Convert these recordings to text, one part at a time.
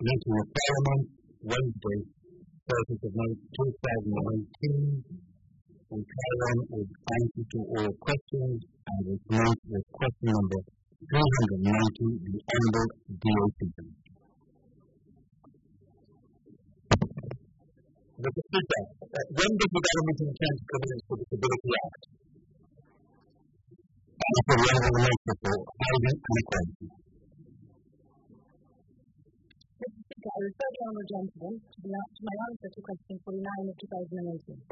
Meeting of Parliament, Wednesday, 30th of May 2019. We carry on with answers to all questions, and we commence with question number 390, the Honourable D.A. Simpson. Mr. Speaker, when does the government intend to commence the Disability Act? Answer the Honourable Minister for Housing and Equality. I refer the Honourable Gentleman to my answer to question 49 of 2018.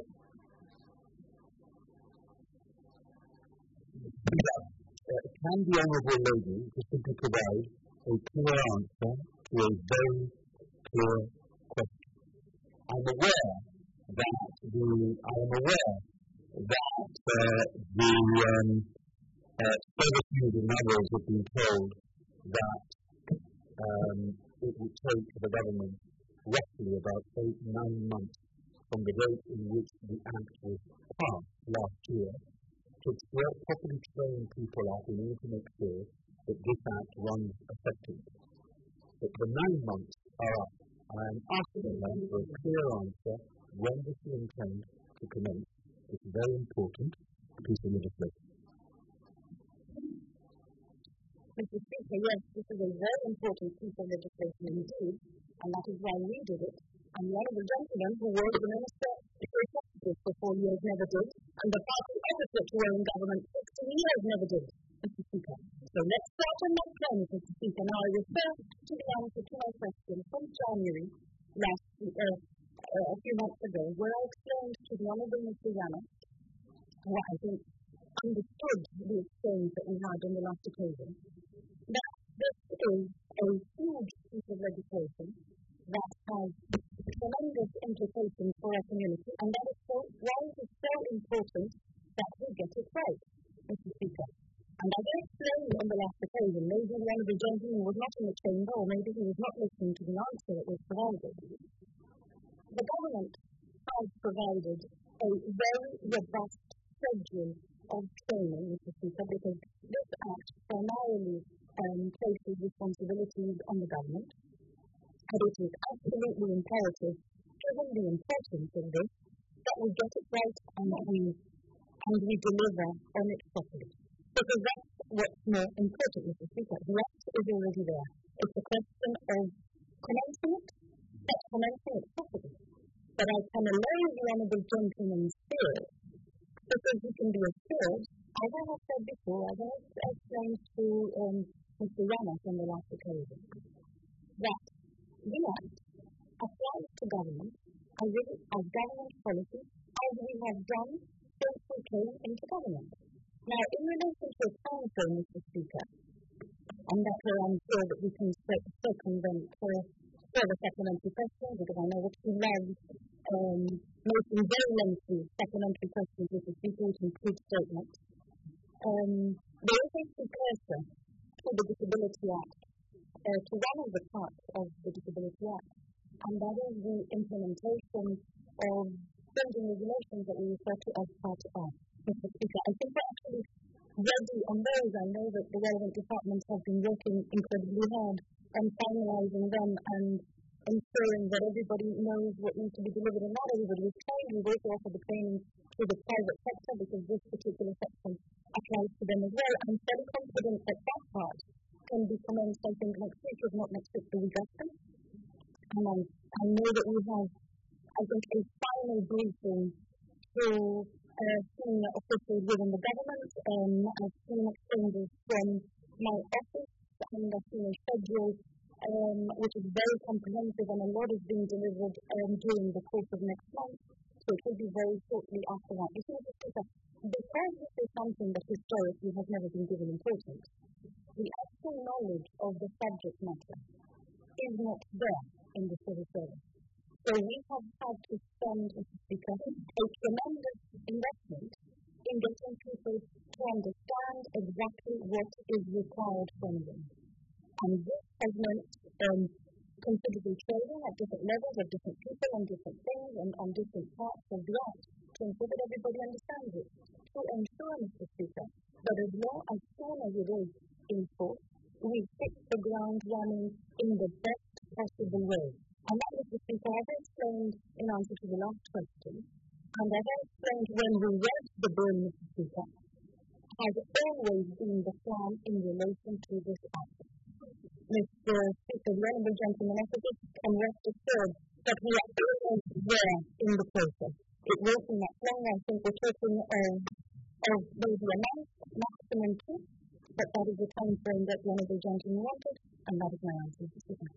Can the Honourable Lady simply provide a clear answer to a very clear question? I am aware that the service news and others have been told that it would take the government roughly about 8-9 months from the date in which the Act was passed last year to properly train people up in order to make sure that this Act runs effectively. But the 9 months are up. I am asking them for a clear answer when does she intend to commence this very important piece of legislation. Mr. Speaker, yes, this is a very important piece of legislation indeed, and that is why we did it. And the Honourable Gentleman, who was the Minister for Justice for 4 years, never did, and the party opposite who were in government 16 years never did, Mr. Speaker. So let's start on that premise, Mr. Speaker. Now I refer to the answer to my question from January a few months ago, where I explained to the Honourable Mr. Yama, who I think understood the exchange that we had on the last occasion, that this is a huge piece of legislation that has tremendous implications for our community, and that is why it is so important that we get it right, Mr. Speaker. And as I explained on the last occasion, maybe the Honourable Gentleman was not in the chamber, or maybe he was not listening to the answer that was provided. The government has provided a very robust schedule of training, Mr. Speaker, because this Act primarily places responsibilities on the government, and it is absolutely imperative, given the importance of this, that we get it right and that we deliver on it properly. Because that's what's more important, Mr. Speaker. The rest is already there. It's a question of commencing it properly. But I can allay the Honourable Gentleman's fears, because you can be assured, as I have said before, as I explained to Mr. Yamas on the last occasion, that the Act applies to government as government policy, as we have done since we came into government. Now, in relation to a time frame, Mr. Speaker, and that's where I'm sure that we can circumvent further supplementary questions, because I know that you love making very lengthy supplementary questions, Mr. Speaker, which include statements. There is a precursor to the Disability Act, to one of the parts of the Disability Act, and that is the implementation of certain regulations that we refer to as Part R. Mr. Speaker, I think we're actually ready on those. I know that the relevant departments have been working incredibly hard on finalising them and ensuring that everybody knows what needs to be delivered, and not everybody is trained. We've also offered the training to the private sector, because this particular section applies to them as well. I'm very confident that that part can be commenced, I think, next week, if not next week, the week after. And I know that we have, I think, a final briefing to senior officials within the government. I've seen exchanges from my office, and I've seen a schedule which is very comprehensive, and a lot is being delivered during the course of next month. So it will be very shortly after that. You see, Mr. Speaker, because this is something that historically has never been given importance, the actual knowledge of the subject matter is not there in the civil service. So we have had to spend, Mr. Speaker, a tremendous investment in getting people to understand exactly what is required from them. And this has meant considerable training at different levels of different people on different things and on different parts of the Act to ensure that everybody understands it. To ensure, Mr. Speaker, that as soon as it is in force, we hit the ground running in the best possible always been the plan in relation to this act. Mr. Speaker, the Honourable Gentleman, I think can rest assured that we are always there in the process. It won't be that long. I think we're talking of maybe a month, maximum 2, but that is the time frame that the Honourable Gentleman wanted, and that is my answer, Mr. Speaker.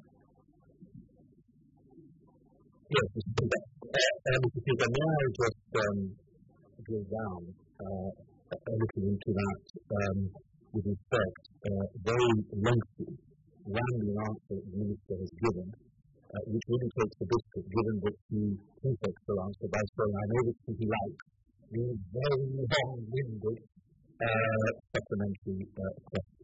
Yes, Mr. Speaker. Mr. Speaker, may I just drill down a little into that with respect very lengthy, rambling answer that the Minister has given, which really takes the biscuit, given that he takes the answer by saying, I know that he likes these very long-winded supplementary questions.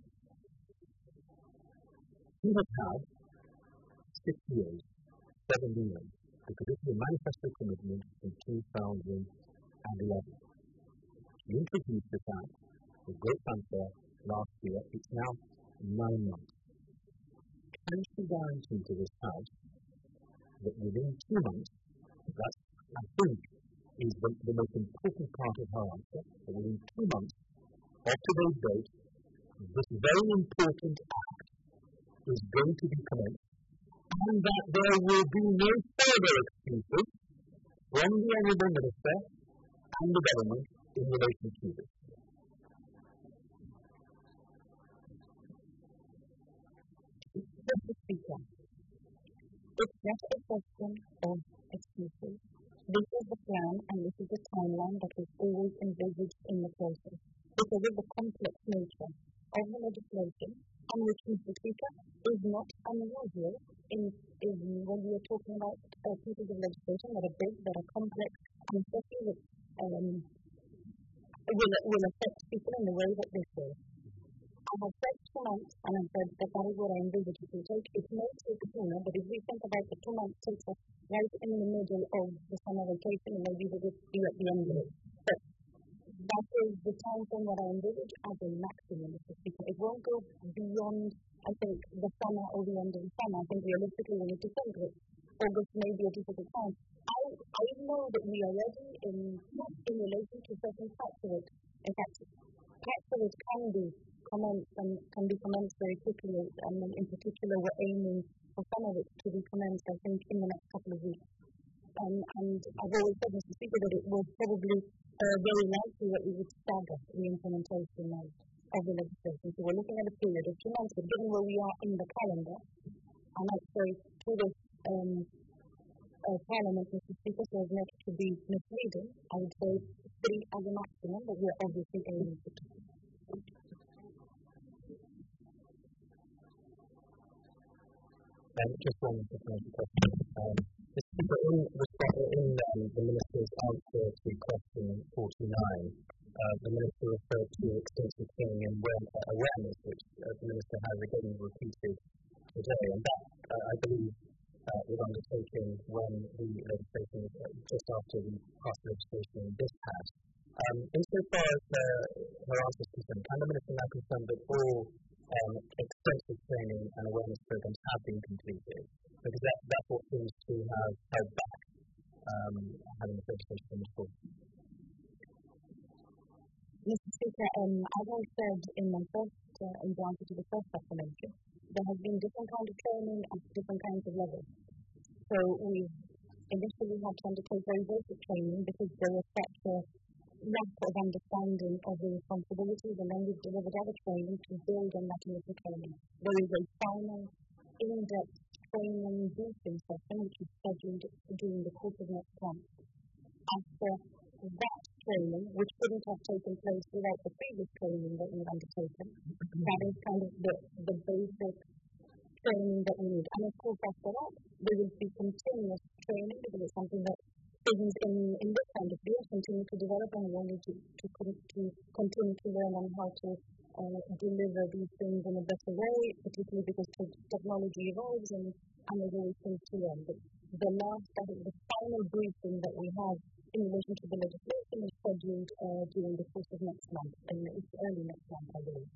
He has had 6 years, 7 years, because this is a manifesto commitment in 2011. He introduced this act with great fanfare last year. It's now 9 months. Can she guarantee to this House that within 2 months, that I think is the most important part of her answer, that within 2 months of today's date, this very important act is going to be commenced, and that there will be no further excuses from the Honourable Minister and the Government in relation to this. Mr. Speaker, it's not a question of excuses. This is the plan and this is the timeline that was always envisaged in the process. Because of the complex nature of the legislation, and which, Mr. Speaker, is not unusual in when we are talking about pieces of legislation that are big, that are complex, and especially that will affect people in the way that this will. I have said 2 months, and I've said that that is what I envisage it will take. It may take sooner, but if we think about the 2 months takes us right in the middle of the summer vacation, and maybe we will be at the end of it. But that is the time frame that I envisage as a maximum, Mr. Speaker. It won't go beyond, I think, the summer or the end of the summer. I think realistically we need to think that August may be a difficult time. I know that we are ready in relation to certain parts of it. In fact, parts of it can be commenced very quickly, and in particular we're aiming for some of it to be commenced, I think, in the next couple of weeks. And I've always said, Mr. Speaker, that it was probably very likely that we would stagger the implementation of the legislation. So we're looking at a period of 2 months, but given where we are in the calendar, I might say to this Parliament, Mr. Speaker, so as not to be misleading, I would say 3 as a maximum, but we're obviously aiming for 2. Just one question. Mr. Speaker, in the Minister's answer to question 49, the Minister referred to extensive training and awareness, which the Minister has again repeated today, and that, I believe, was undertaken when the legislation, just after we passed the legislation in this House. Insofar as her answer is concerned, can the Minister now confirm that all extensive training and awareness programs have been completed? Because that's what seems to have held back having the legislation in full. Mr. Speaker, as I said in my in the answer to the first supplementary, there has been different kinds of training at different kinds of levels. So we initially had to undertake very basic training because there was such a lack of understanding of the responsibilities, and then we've delivered other training to build on that initial training. There is a final in-depth training briefing session which is scheduled during the course of next month. After that training, which couldn't have taken place without the previous training that we've undertaken, that is kind of the basic training that we need. And of course, after that, there will be continuous training because it's something that things in this kind of field continue to develop, and we need to continue to learn on how to deliver these things in a better way, particularly because technology evolves and there's always things to learn. But the final briefing that we have in relation to the legislation is scheduled during the course of next month, and it's early next month, I believe.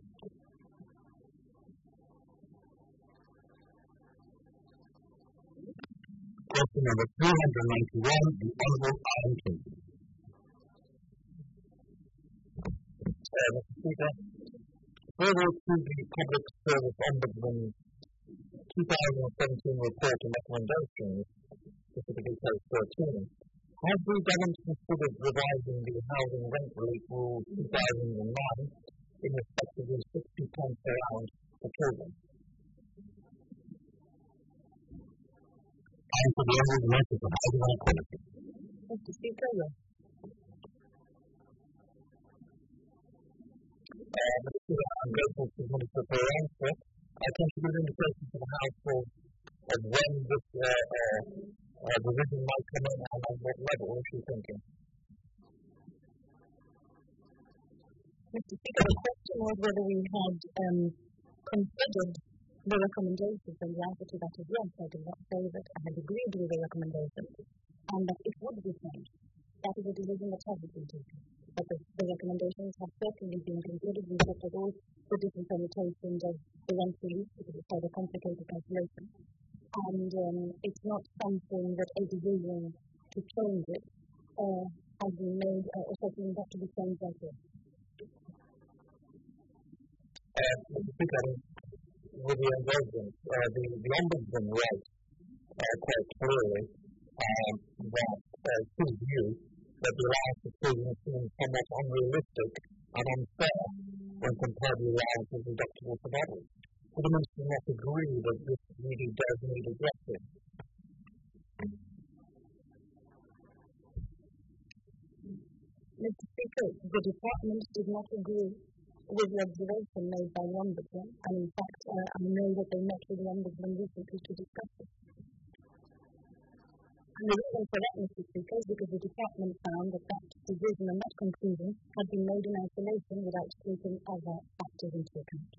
Question number 391, the Honourable Ian King. Mr. Speaker, further to the Public Service Ombudsman's 2017 report and recommendations, specifically page 13, has the government considered revising the Housing Rent Relief Rule 2009 in respect of the £60 per allowance for children? And for the Minister for Housing and Equality. Mr. Speaker, yes. Mr. Speaker, I'm grateful to the Minister for your answer. I can give an indication to the House of when this revision might come in and on what level is she thinking? Mr. Speaker, the question was whether we had considered the recommendations, and the answer to that is yes. I did not say that I had agreed with the recommendations and that it would be changed. That is a decision that has been taken. But the recommendations have certainly been considered. We've looked at all the different permutations of the rent relief, because it's quite a complicated calculation. And it's not something that a decision to change it has been made, or certainly not to be changed like this. Mr. Speaker, with the indulgence, the Ombudsman writes quite clearly that his view that the allowance for children seems somewhat unrealistic and unfair when compared with allowances deductible for adults. Would the Minister not agree that this really does need addressing? Mr. Speaker, the Department did not agree with the observation made by the Ombudsman, and in fact, I know that they met with the Ombudsman recently to discuss it. And the reason for that, Mr. Speaker, is because the Department found that that decision and that conclusion had been made in isolation without taking other factors into account.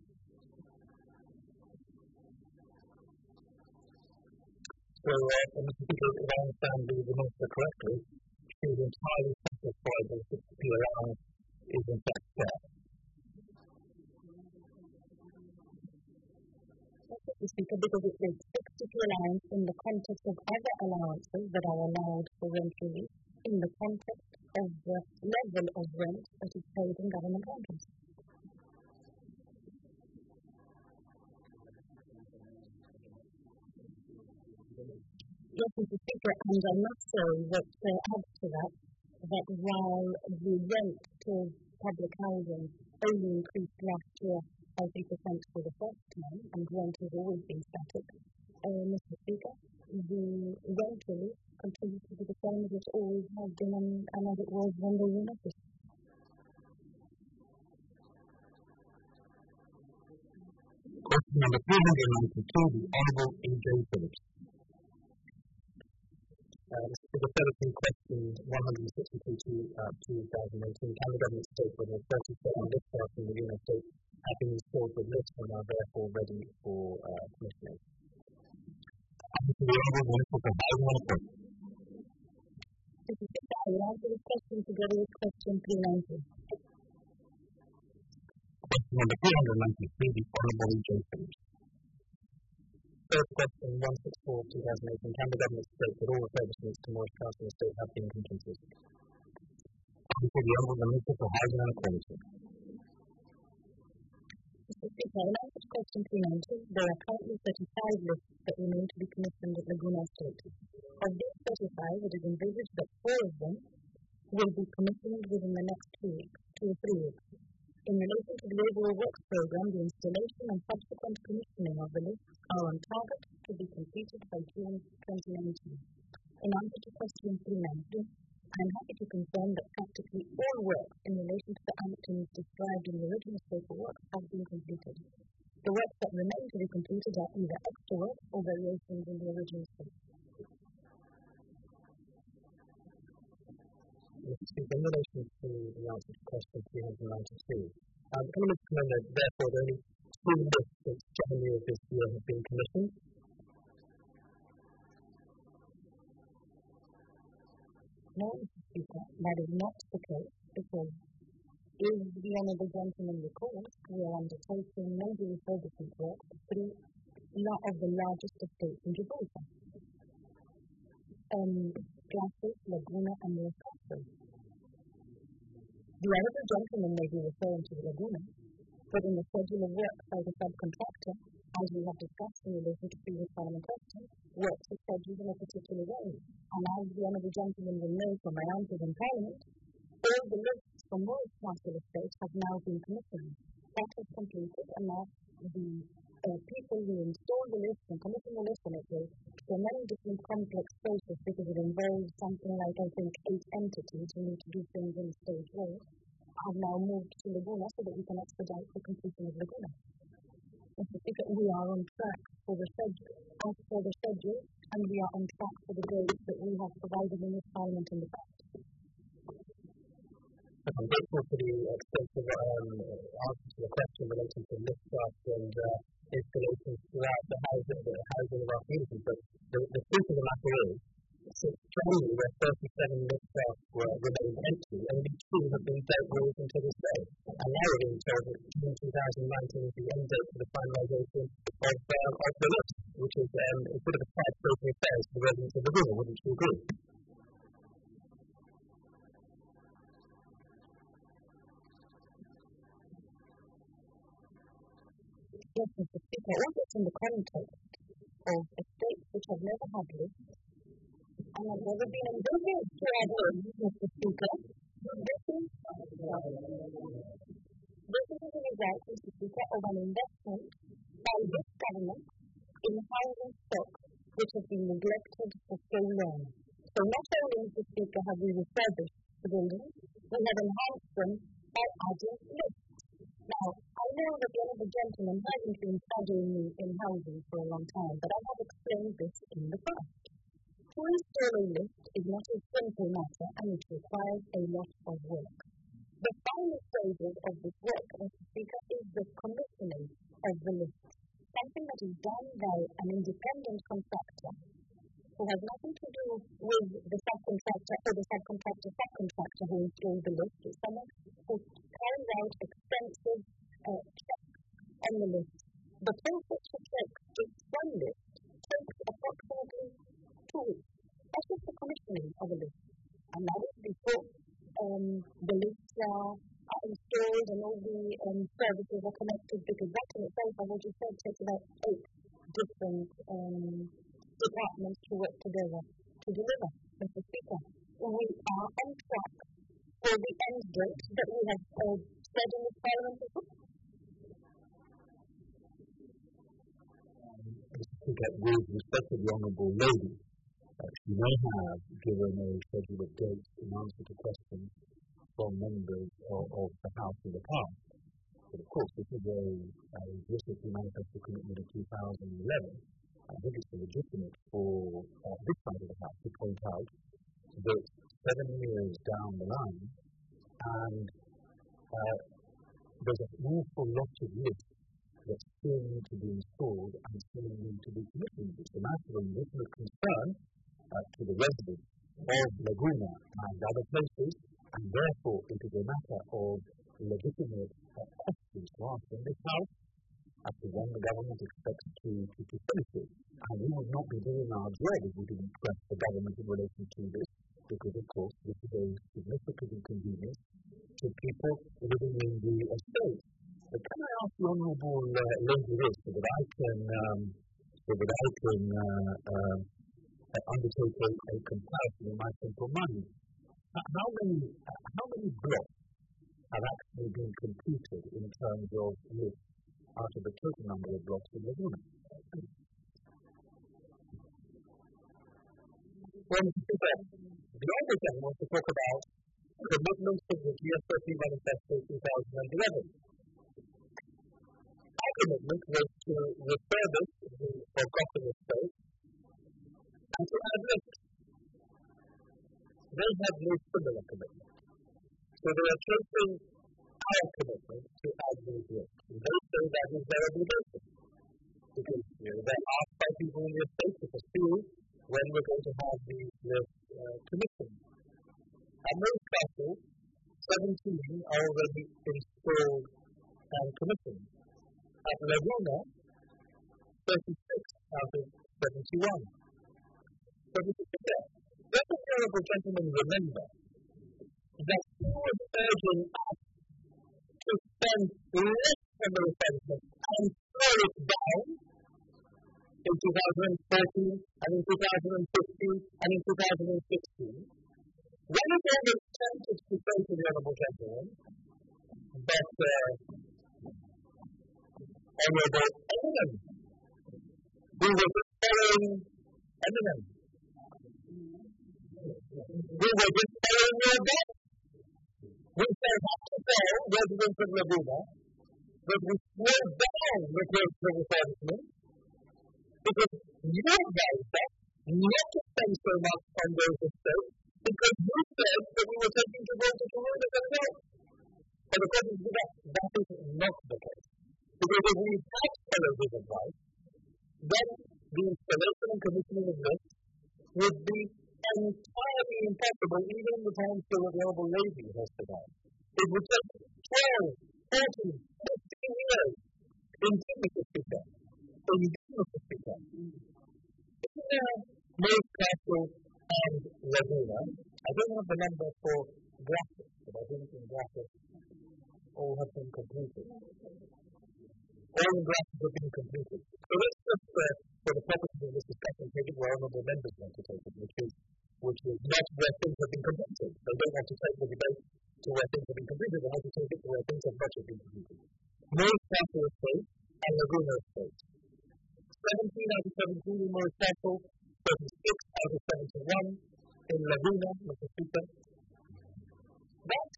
So, Mr. Speaker, if I understand the Minister correctly, she is entirely satisfied that the 60p allowance is in fact fair. Mr. Speaker, because it is 60p allowance in the context of other allowances that are allowed for rent relief, in the context of the level of rent that is paid in government houses. Yes, Mr. Speaker, and I must say that adds to that while the rent to public housing only increased last year by 3% for the first time, and rent has always been static, Mr. Speaker, the rent relief continues to be the same as it always has been and as it was when they were noticed. Question number 392, the Honourable E.J. Phillips. This is a therapy question 162 to 2018. Can the government state whether 37 lift staff in the United States have been installed with lifts and are therefore ready for commissioning? And to the Honourable Minister for Housing and Equality. Mr. Speaker, I will answer this question together with question 390. Question number 393, the Honourable E.J. Phillips. First question 164 of 2018. Can the government state that all refurbishments to Moorish Castle Estate have been completed? And to the Honourable Minister for Housing and Equality. Mr. Speaker, in answer to question 390, there are currently 35 lifts that remain to be commissioned at Laguna Estate. Of these 35, it is envisaged that 4 of them will be commissioned within the next 2 or 3 weeks. In relation to the overall works program, the installation and subsequent commissioning of the lifts are on target to be completed by June 2019. In answer to question 390, I am happy to confirm that practically all work in relation to the items described in the original scope of work have been completed. The works that remain to be completed are either extra work or variations in the original scope. In relation to the answer to question 392, the Communist Commander, therefore, the only 2 lifts since January of this year have been commissioned. No, Mr. Speaker, that is not the case, because if the Honourable Gentleman recalls, we are undertaking major refurbishment work for 3 of the largest estates in Gibraltar. Glacis, Laguna, and Moorish Castle. The honourable gentleman may be referring to the Laguna, but in the schedule of work by the subcontractor, as we have discussed in relation to previous Parliament questions, works are scheduled in a particular way. And as the honourable gentleman will know from my answers in Parliament, all the lists from Morris Castle Estate have now been commissioned. That is completed, and now the people who install the list and commission the list, and it will so many different complex processes because it involves something like, I think, 8 entities who need to do things in stage way, have now moved to Laguna so that we can expedite the completion of Laguna. Mr. Speaker, we are on track for the schedule, and we are on track for the dates that we have provided in this Parliament in the past. I'm grateful for the extensive answer to the question relating to lift up and installations throughout the housing of our community. But the truth of the matter is, since January, where 37 lift staff remained empty, only 2 have been dealt with until this day. And now we're being told that June 2019 is the end date for the finalisation of the list, which is a bit of a side-breaking affair to the residents of the river, wouldn't you agree? Yes, Mr. Speaker, all this in the context of estates which have never had lists and have never been endorsed to our board, Mr. Speaker. This is a result, Mr. Speaker, of an investment by this government in housing stock which has been neglected for so long. So not only, Mr. Speaker, have we refurbished the buildings, we have enhanced them by adding lists. Now, I know that the honourable gentleman hasn't been studying me in housing for a long time, but I have explained this in the past. To install a lift is not a simple matter, and it requires a lot of work. The final stages of this work, Mr. Speaker, is the commissioning of the lift, something that is done by an independent contractor who has nothing to do with the subcontractor or the subcontractor who installs the lift. It's someone who carries out extensive checks on the lift. The process to check just one lift takes approximately 2 weeks. That's just the commissioning of a lift. And that is before the lifts are installed and all the services are connected, because that in itself, as you said, takes about 8 different departments to work together to deliver. Mr. Speaker, we are on track for the end date that we have said in this Parliament as well. Mr. Speaker, with respect to the Honourable Lady, she may have given a schedule of dates in answer to questions from members of the House in the past. But of course, this is a district manifesto commitment of 2011. I think it's legitimate for this side of the House to point out that 7 years down the line, and there's an awful lot of lists that still need to be installed and still need to be commissioned. It's a matter of legitimate concern to the residents of Laguna and other places, and therefore it is a matter of legitimate questions to ask in this House as to when the government expects to finish it. And we would not be doing our job if we didn't press the government in relation to this, because of course this is a significant inconvenience to people living in the estate. But can I ask the Honourable Lady this, so that I can undertake a comparison in my simple mind? How many blocks have actually been completed in terms of lists out of the total number of blocks in Laguna? Well, Mr. Speaker, the Honourable Gentleman wants to talk about commitments to the GS13 Manifesto 2011. Our commitment was to refurbish the forgotten estate and to add lifts. They have no similar commitment. So they are tracing our commitment to add these lifts. And they say that is their obligation. Because they're asked by people in the estate to pursue when we're going to have these lifts commissioned. At Morris Castle, 17 are already installed and commissioned. At Laguna, 36 out of 71. So, Mr. Speaker, let the honourable gentleman remember that he was urging us to spend less on the refurbishment and slow it down in 2014 and in 2015 and in 2016. One is almost tempted to say to the Honourable Gentleman, but Honourable Eminem, who was following Eminem, who was just following your God. We say have to tell residents of Laguna that we slow down the growth of refurbishment because you advised us not to spend so much on those estates because you said that we were taking to go to Corona as well. But according to that is not the case. Because if we had followed his advice, then the installation and commissioning of this would be entirely impossible even in the time scale that the Honourable Lady has today. It would take 12, 14, 15 years in Timothy Speaker. In Timothy Speaker. Most Castle and Laguna. I don't have the number for Graphic, but I think in Graphic all have been completed. All the graphics have been completed. So let's just, for the purposes of this discussion, take it where honourable members want to take it, which is not where things have been completed. They don't want to take the debate to where things have been completed. They want to take it to where things have not yet been completed. Morris Castle Estate and Laguna Estate. 17 out of 17 in Morris Castle, 36 out of 71 in Laguna, Mr. Speaker. That's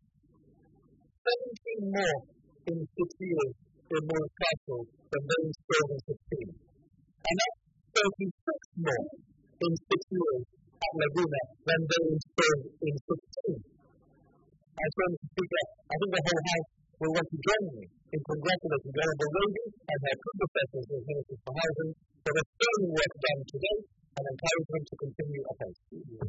17 more in 6 years in Morris Castle than they installed in 16. And that's 36 more in 6 years at Laguna than they installed in 16. And so, Mr. Speaker, I think the whole House will want to join me in congratulating the Honourable Lady and her predecessors as Ministers for Housing for the sterling work done today and encourage them to continue apace.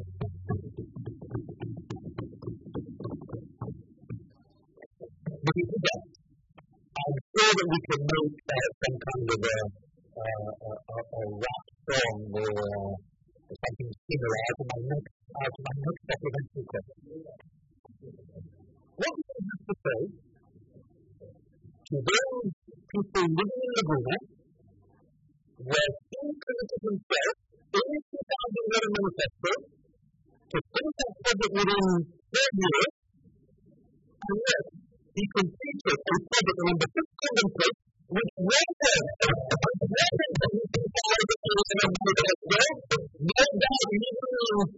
But if we don't, I'm sure that we can make some kind of a rap song or something similar out of my next supplementary question. What do you have to say to those people living in Laguna where he committed himself in 2011 manifesto to finish that project within 4 years and yet he completed a project on the 5th Convent Place which was there. No doubt he was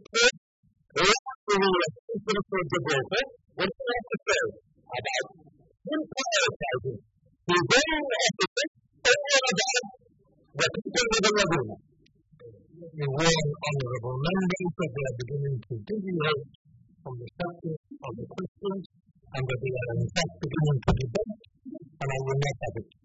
for Gibraltar. What do you have to say about him prioritizing his own offices over about the people of the Laguna? The warm honourable members that they are beginning to deviate from the subject of the questions and that they are in fact beginning to debate, and I will not have it.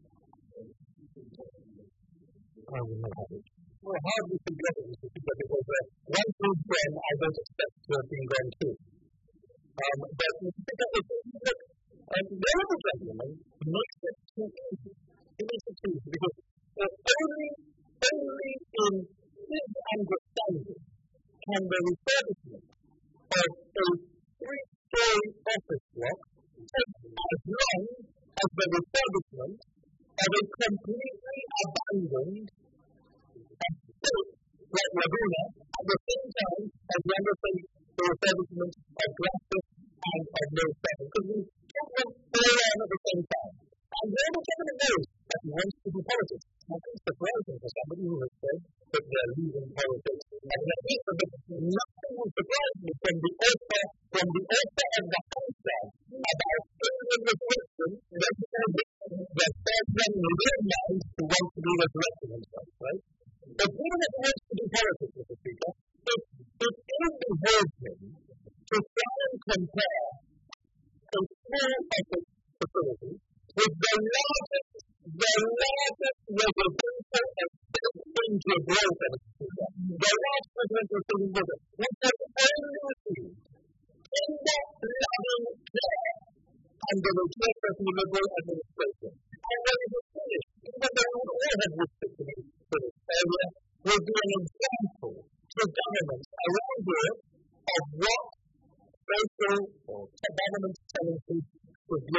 I will not have it. Well, how do you forget it, Mr. Speaker, because once we've gone, I don't expect to have been gone too. But Mr. Speaker, look, the Honourable Gentleman makes it too easy. He makes it too easy because only in his understanding can the refurbishment of a 3-story office block take as long as the refurbishment of a completely abandoned estate like Laguna at the same time as we undertake the refurbishment of Grafton and of North Devon. Because we can't run all around at the same time. And the Honourable Gentleman knows that he wants to do politics. I think it's surprising for somebody who has said that they are leaving politics. And yet, nothing will surprise me from the author of the answer about changing the question that starts running in their minds who want to be resurrecting himself, right? But even if he wants to do politics, Mr. Speaker, it behoves him to try and compare a small office facility with the largest residential estate in Gibraltar, the largest residential estate in Gibraltar, which has only received tender-loving care under the care of the Liberal administration. And when it is finished, even though we would all have wished it to be finished earlier, will be an example to governments around Europe of what social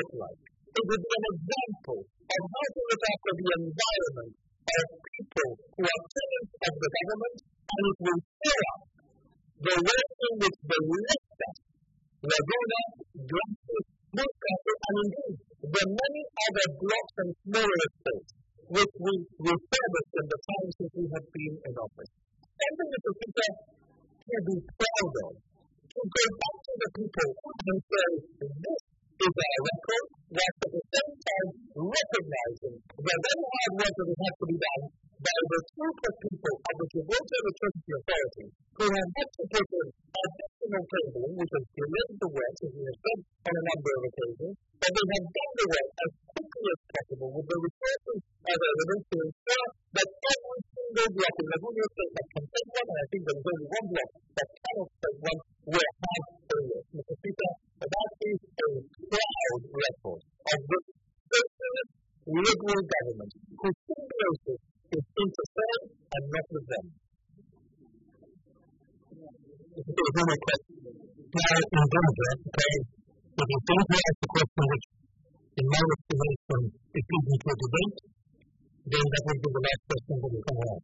like. It would be an example of how to look after the environment of people who are tenants of the government, and it will show up the way in which the Leicester, Laguna, Glasgow, Newcastle, and indeed the many other blocks and smaller estates which we refurbished in the time since we have been in office. Something that the people can be proud of, to go back to the people and say, this is our record, whilst at the same time recognizing the very hard work that has to be done by the group of people at the Gibraltar Electricity Authority who have had to put in additional cabling, which has delayed the work, as we have said on a number of occasions, but they have done the work as quickly as possible with the resources available to ensure that every single block in Laguna State that can take one, and I think there is only one block that cannot take one, will have a work. Mr. Speaker, that is a proud record of the socialist Liberal government whose symbiosis is interfering and not with them. There's no more question. Now, in Democrat, because if you don't ask the question which, in my estimation, is leading to a debate, then that will be the last question that we can ask.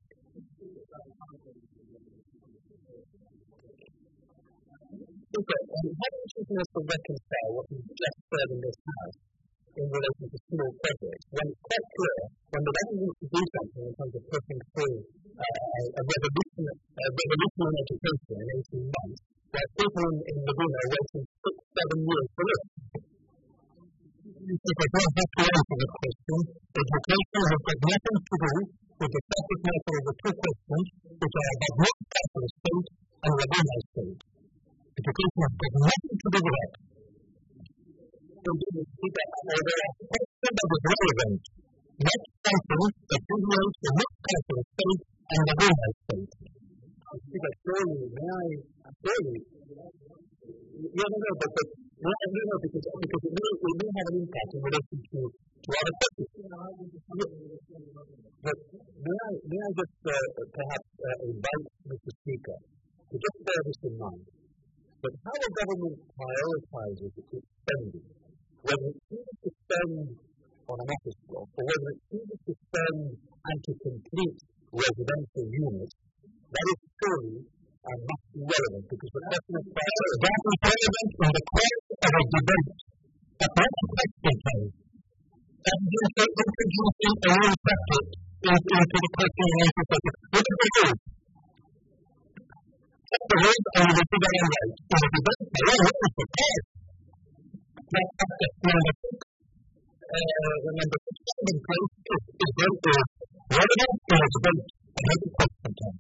Okay, and how do you choose to reconcile what you just said in this House in relation to small projects, when it's quite clear, when the government needs to do something in terms of pushing through a revolution in education in 18 months, while people in Laguna are waiting 6-7 years for this? If I don't have to answer the question, education has got nothing to do with the subject matter of the two questions, which are about North Castle State and Laguna State. Education has got nothing to do with that. Although a question that is relevant, not something that relates to North Castle State and Laguna State. Surely, because it may have an impact in relation to other questions. But may I just perhaps invite Mr. Speaker to just bear this in mind, that how a government prioritizes its spending, whether it chooses to spend on an office block, or whether it chooses to spend and to complete residential units, that is surely must be relevant, because the question of priority that is relevant in the course of a debate. But not a question time. And introducing a new subject into the question and answer subject. What is the rule? Set the rules and we will figure it out. In a debate, the rule is the cause. Not subject number 6. The number 6 in place is relevant in a debate and not a question time.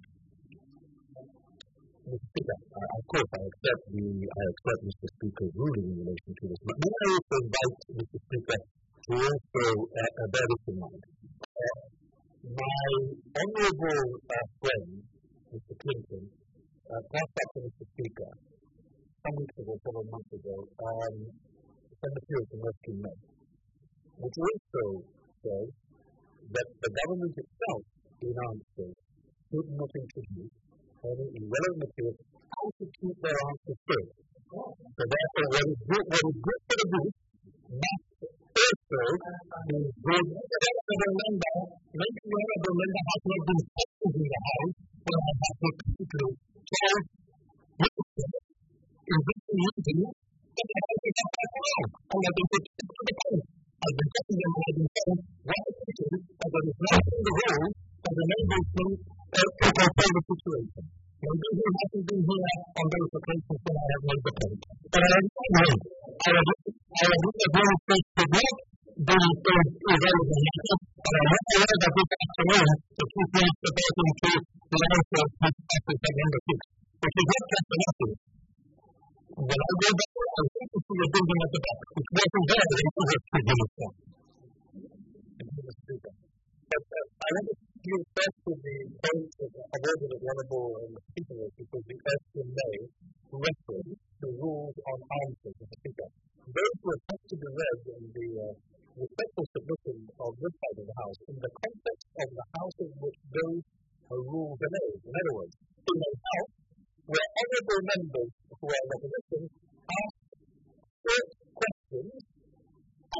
Mr. Speaker, of course I accept Mr. Speaker's ruling in relation to this. But may I also invite Mr. Speaker to also bear this in mind. My honourable friend, Mr. Clinton, passed up to Mr. Speaker some weeks ago, several months ago, some material from Western Med, which also says that the government itself in answers should not introduce any irrelevant material how to keep their answers straight. So therefore, what is good for the group must also be good for the honourable member. Maybe the honourable member has not been tested in the House, or has not particularly told Minister in this meeting that the House is not that wrong, and that they should stick to the point. As the President has been told, what is it that there is nothing in the rule that enables him to control the situation. Maybe he hasn't been here on those occasions when I have made the point. But I agree that State should not be irrelevant matters, but I'm not aware that this afternoon the Chief Minister goes into the answer of his message at number 6, which is not just an issue. When I go back, I think to see a building at the back, which wasn't there when he was Chief Minister. But I want to deal first with the point of order that the Honourable Speaker was, because the question may reference the rules on answers of the Speaker. Those who have to be read in the respectful submission of this side of the House in the context of the House in which those rules are made. In other words, in a House where honourable members who are in opposition ask short questions and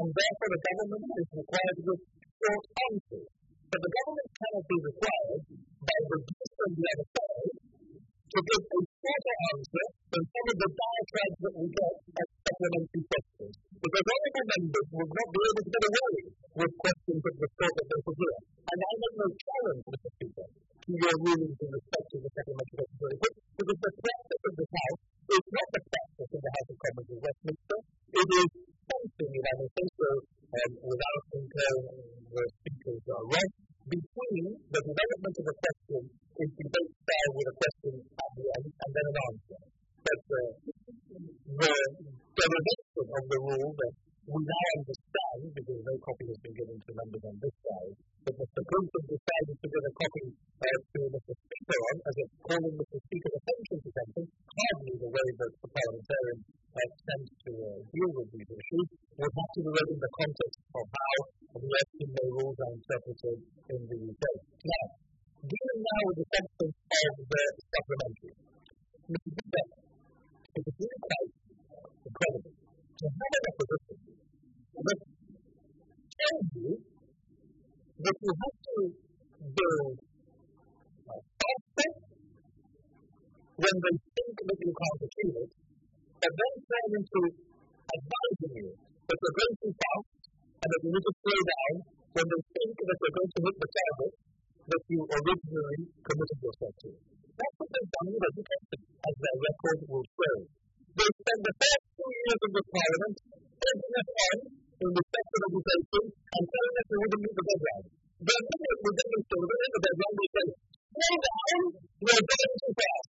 and therefore the government is required to give short answers. But the government cannot be required by the gist of the other side to give a shorter answer than some of the diatribes that we get as supplementary questions. Because honourable members would not be able to get away with questions of the sort that they could hear. And I make no challenge, Mr. Speaker, to your rulings in respect to the supplementary questions, because the practice of this House is not the practice of the House of Commons of Westminster. It is something, if I may say so, without incurring the speakers wrong, between the development of a question in debate style with a question at the end and then an answer. But the derivation of the rule that we now understand, because no copy has been given to members on this side, that Mr. Clinton decided to give a copy to Mr. Speaker on, as if calling Mr. Speaker's attention to something, hardly the way that the parliamentarian tends to deal with these issues, would have to be read in the context of how the FTA rules are interpreted in the UK. Now, dealing now with the substance of the supplementary, Mr. Speaker, it is really quite incredible to have an opposition that tells you that you have to build faster when they think that you can't achieve it, but then turn into advising you that you're going too fast and that you need to slow down when they think that you're going to hit the target that you originally committed yourself to. That's what they've done with education, as their record will show. They spent the first 2 years of the Parliament taking us on in respect of education and telling us we wouldn't meet the deadline. Then we demonstrated we hit the deadline, we said, slow down, we're going too fast.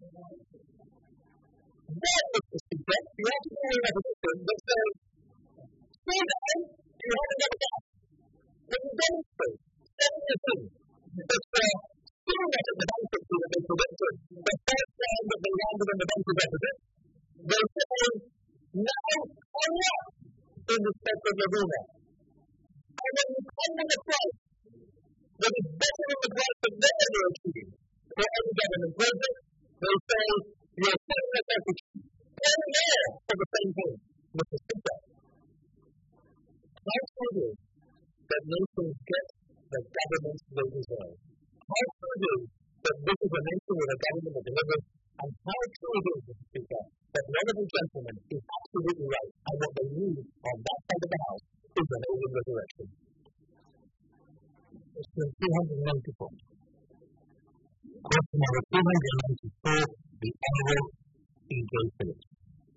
Then, Mr. Speaker, you have to be in a position that says, slow down, you haven't done that. When you demonstrate, 7 it's still not at the bankruptcy that they predicted. The first time that they landed on the bank of deficit, they say, now, hurry up in respect of Laguna. And when you come with a price that is better than the price that they ever achieved for any government project, they say, you're setting us up to pay more for the same thing. Mr. Speaker, how true it is that nations get the government they deserve? How true it is that this is a nation with a government that delivers? And how true it is, Mr. Speaker, that the honourable gentleman is absolutely right, and what they need on that side of the House is an alien resurrection. Question 294. Question number 294, the Honourable E.J. Phillips.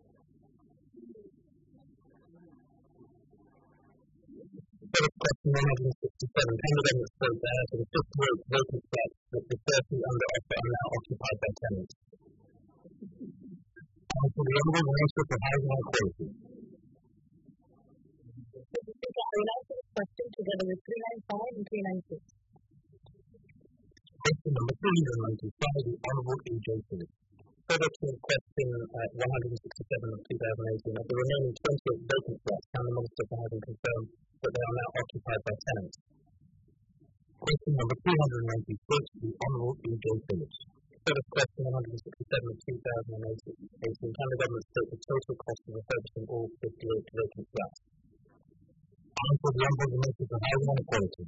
First question 167. Can the government state that out of the 58 vacant flats that the 30 under offer are now occupied by tenants? Answer the Honourable Minister for Housing and Equality. Mr. Speaker, I will answer this question together with 395 and 396. Question number 395, the Honourable E.J. Phillips. Further to question 167 of 2018, of the remaining 28 vacant flats, can the Minister for Housing confirm that they are now occupied by tenants? Question number 396, the Honourable E.J. Phillips. Further question 167 of 2018, can the government state the total cost of refurbishing all 58 vacant flats? Answer the Honourable Minister for Housing and Equality.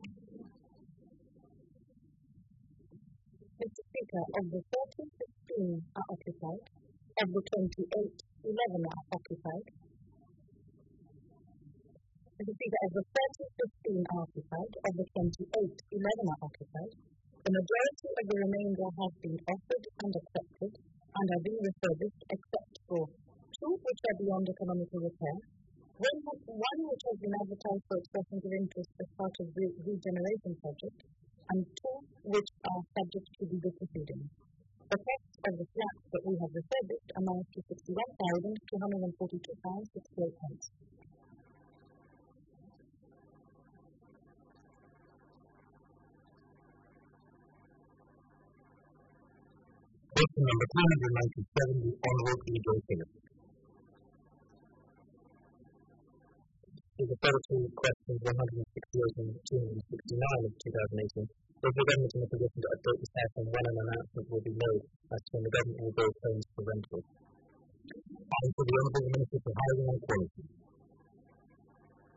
Mr. Speaker, of the 30, 15 are occupied, of the 28, 11 are occupied. Mr. Speaker, of the 30, 15 are occupied, of the 28, 11 are occupied. The majority of the remainder have been offered and accepted and are being refurbished except for 2 which are beyond economical repair, 1 which has been advertised for expressions of interest as part of the regeneration project, and 2 which are subject to legal proceedings. The cost of the flats that we have refurbished amounts to £61,242.68. Question number 297, the Honourable E.J. Phillips. To the further two questions 168 and 269 of 2018, was the government in a position to update the House on when an announcement will be made as to when the government will build homes for rental? Answer the Honourable Minister for Housing and Equality.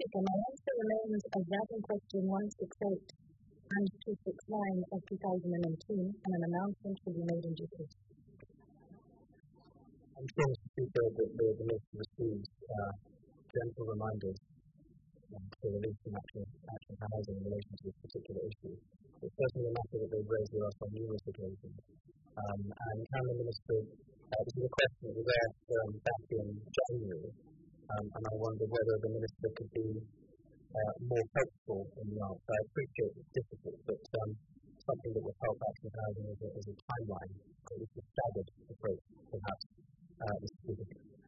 Speaker, my answer remains as that in question 168 and 269 of 2018, and an announcement will be made in due course. I'm sure, Mr. Speaker, that the Minister receives gentle reminders to release some action for housing in relation to this particular issue. It's certainly a matter that they've raised with us on numerous occasions. And can the Minister, this is a question that was asked back in January, and I wonder whether the Minister could be more helpful in the answer. I appreciate it's difficult, but something that will help action for housing is a timeline, at least a staggered approach, perhaps. Mr. Speaker.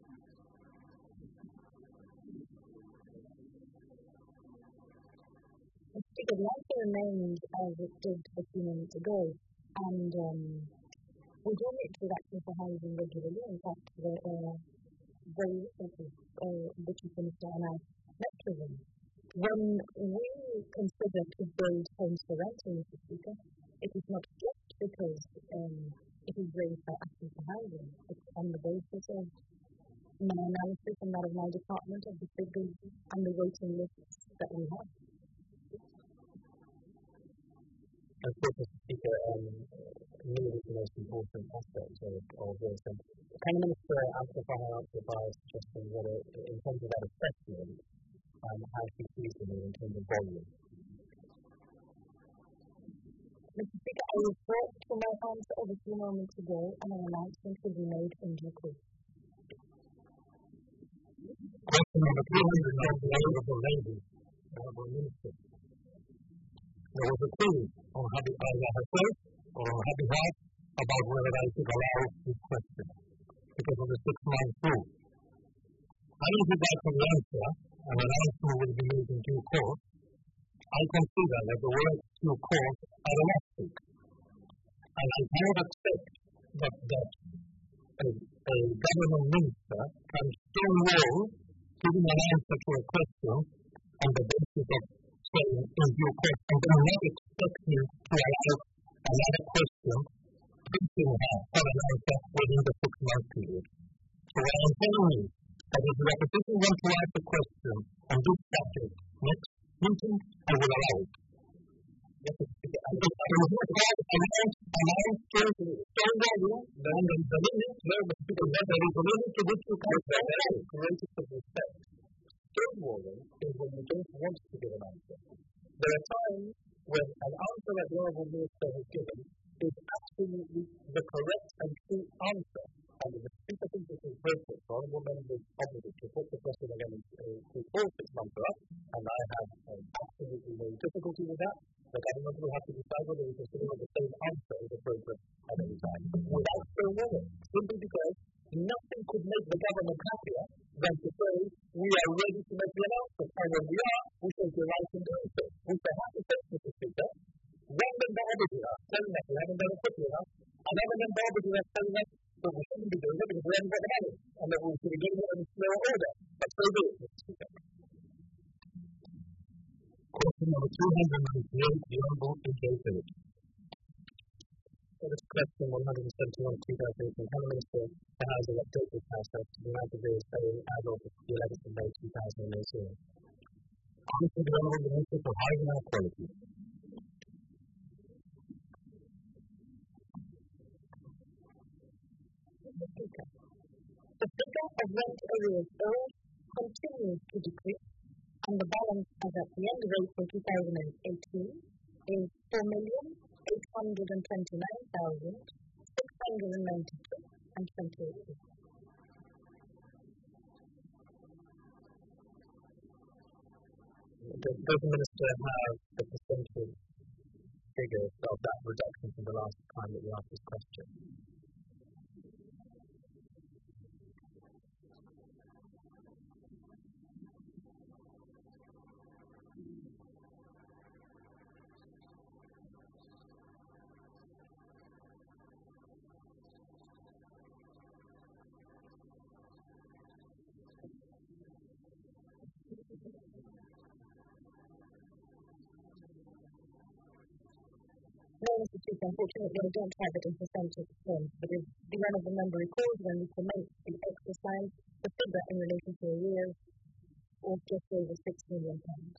The answer remains as it did a few minutes ago, and we do meet with Action for Housing regularly. In fact, very recently, the Chief Minister and I met with them. When we consider to build homes for rental, Mr. Speaker, it is not just because it is raised by Action for Housing. It's on the basis of my analysis and that of my department of the figures and the waiting lists that we have. Of course, Mr. Speaker, really the most important aspect of this. And can the Minister amplify her answer by suggesting whether, in terms of that assessment, how she sees them in terms of volume? Mr. Speaker, I refer to my answer of a few moments ago, and an announcement will be made in due course. Question number 298 of the lady, Honourable Minister. There was a query on either herself or on her behalf about whether I should allow this question because of the 6-month rule. I will be back on the answer, and an announcement will be made in due course. I consider that the words due course are elastic, and I cannot accept that a government minister can stonewall giving an answer to a question on the basis of saying in due course, and then not expect me to allow another question pushing her for an answer within the 6-month period. So what I'm telling you, that if the opposition wants to ask a question on this subject next meeting, I will allow it. Yes, and if I was not announced to stonewall you, then the limit, there is a limit to which you can say, greatest of respect. Stonewalling is when you don't want to give an answer. There are times when an answer that the Honourable Minister has given is absolutely the correct and true answer. And if the Speaker thinks it is appropriate for Honourable Members opposite to put the question again to all 6 months up, and I have absolutely no difficulty with that, the government will have to decide whether we consider the same answer is appropriate at any time. Without stonewalling, simply because nothing could make the government happier than to say, we are ready to make the announcement. And when we are, we take the right in doing so. We say, have to say, Mr. Speaker, one member opposite us telling us we haven't done it quickly enough, another member opposite us telling us that we shouldn't be doing it because we haven't got the money, and that we should be doing it in a slower order. But so be it, Mr. Speaker. Question number 298, the Honourable E.J. Phillips. So this question 171 of 2018, can the Minister for Housing update this House to the amount of bills paid as of the 11th of May 2018? Answer the Honourable Minister for Housing and Equality. The figure of rent arrears owed continues to decrease, and the balance as at the end of April 2018 is 4,829,692.28. Does the Minister have the percentage figures of that reduction from the last time that we asked this question? No, Mr. Chief, unfortunately, I don't have it in percentage terms, but if the honourable member recalls when we commenced the exercise, the figure in relation to arrears or just over £6 million.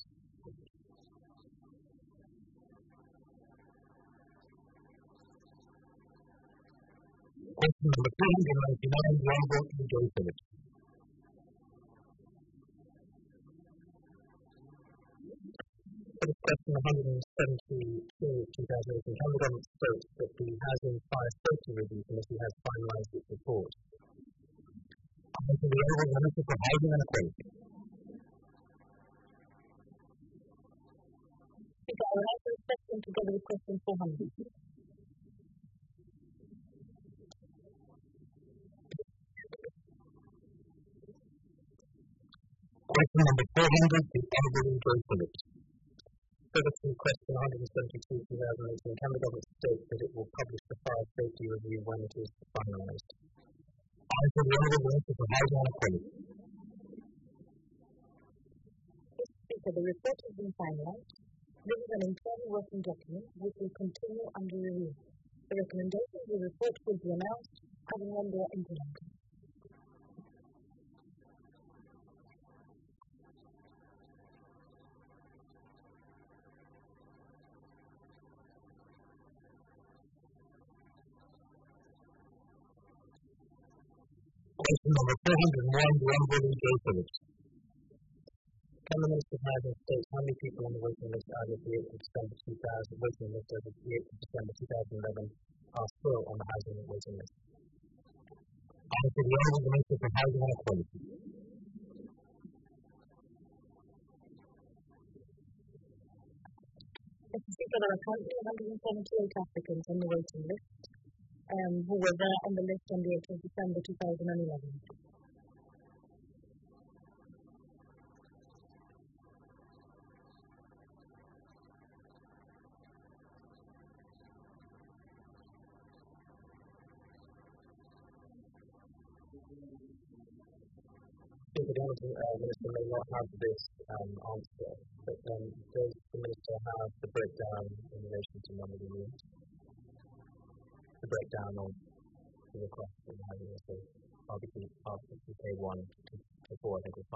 Question number 299, one vote to Joe Phillips. Question 172 of 2018, can the government state that the Housing Fire Safety Review Committee has finalised its report? I think the Honourable Minister for Housing and Equality. Okay, I will answer this question together with question 400. Question number 400, the Honourable Joe Phillips. Question 172 2018, can the government state that it will publish the fire safety review when it is finalised? I for the Honourable Minister for Housing and Equality. Mr. Speaker, the report has been finalised. This is an internal working document which will continue under review. The recommendations of the report will be announced as and when they are implemented. Question number 401, the Honourable Joe Phillips. Can the Minister of Housing state how many people on the waiting list as of the 8th of December 2000, waiting list as of the 8th of December 2011 are still on the housing waiting list? I for the Honourable Minister for Housing and Equality. Mr. Speaker, there are currently 178 applicants on the waiting list who were there on the list on the 8th of December 2011. The Minister may not have this answer, but does the Minister have the breakdown in relation to one of the units? The breakdown of the request for the housing list, RBK 1 to 4, I think was 5.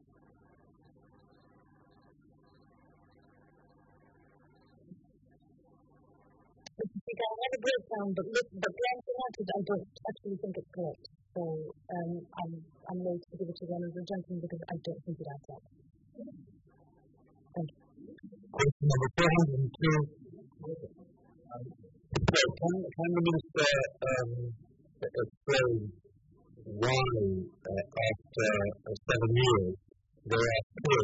I have a breakdown, but the answer is I don't actually think it's correct. So I'm ready to give it to the Honourable Gentleman because I don't think it adds up. Thank you. Question number 402. Can the Minister explain why after 7 years there are still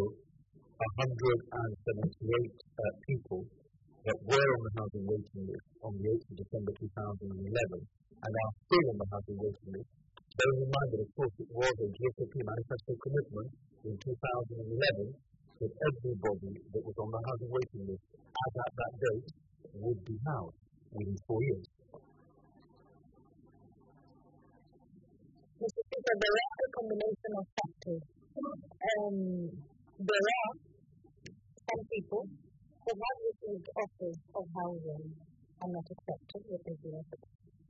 178 people that were on the housing waiting list on the 8th of December 2011 and are still on the housing waiting list? Bearing in mind that, of course, it was a GSOP manifesto commitment in 2011 that everybody that was on the housing waiting list as at that date would be housed within 4 years. Mr. Speaker, there are a combination of factors. There are some people who have received offers of housing and not accepted what they've been offered.